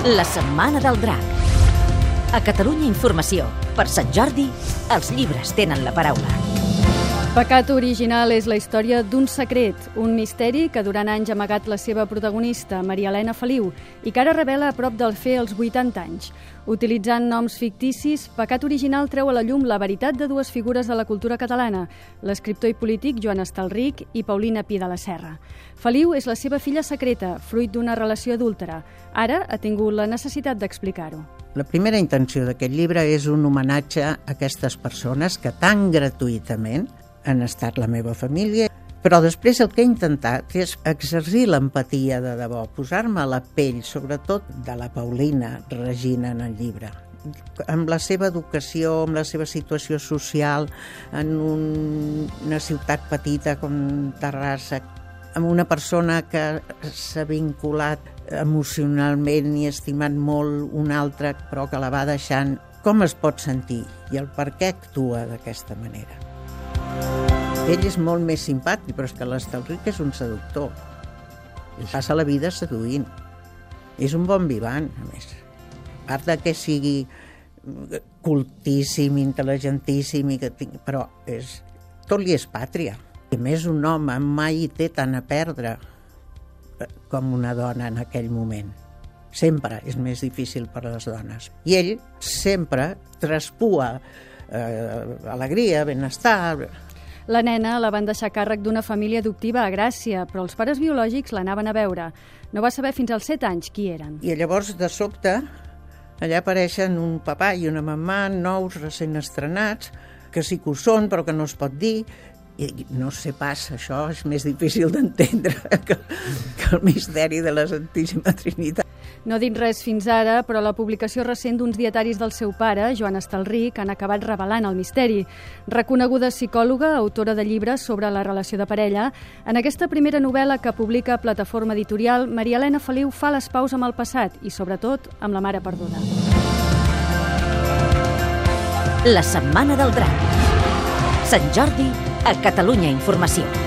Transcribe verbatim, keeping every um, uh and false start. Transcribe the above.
La Setmana del Drac. A Catalunya Informació, per Sant Jordi, els llibres tenen la paraula. Pecat original és la història d'un secret, un misteri que durant anys ha amagat la seva protagonista, Maria Elena Feliu, i que ara revela a prop del fer als vuitanta anys. Utilitzant noms ficticis, Pecat original treu a la llum la veritat de dues figures de la cultura catalana, l'escriptor i polític Joan Estalric i Paulina Pi de la Serra. Feliu és la seva filla secreta, fruit d'una relació adúltera. Ara ha tingut la necessitat d'explicar-ho. La primera intenció d'aquest llibre és un homenatge a aquestes persones que tan gratuïtament han estat la meva família, però després el que he intentat és exercir l'empatia de debò, posar-me a la pell, sobretot de la Paulina Regina en el llibre, amb la seva educació, amb la seva situació social, en un, una ciutat petita com Terrassa, amb una persona que s'ha vinculat emocionalment i estimat molt una altra, però que la va deixant. Com es pot sentir i el per què actua d'aquesta manera? Ell és molt més simpàtic, però és que l'Estalric és un seductor. Passa la vida seduint. És un bon vivant, a més. A part de que sigui cultíssim, intel·ligentíssim, i que tingui, però és, tot li és pàtria. I més un home mai hi té tant a perdre com una dona en aquell moment. Sempre és més difícil per a les dones. I ell sempre traspua eh, alegria, benestar. La nena la van deixar a càrrec d'una família adoptiva a Gràcia, però els pares biològics l'anaven a veure. No va saber fins als set anys qui eren. I llavors, de sobte, allà apareixen un papà i una mamà nous, recent estrenats, que sí que ho són, però que no es pot dir. I no sé pas, això és més difícil d'entendre que, que el misteri de la Santíssima Trinitat. No ha dit res fins ara, però la publicació recent d'uns dietaris del seu pare, Joan Estalric, han acabat revelant el misteri. Reconeguda psicòloga, autora de llibres sobre la relació de parella, en aquesta primera novel·la que publica a Plataforma Editorial, Maria Elena Feliu fa les paus amb el passat i, sobretot, amb la mare perduda. La Setmana del Drac. Sant Jordi, a Catalunya Informació.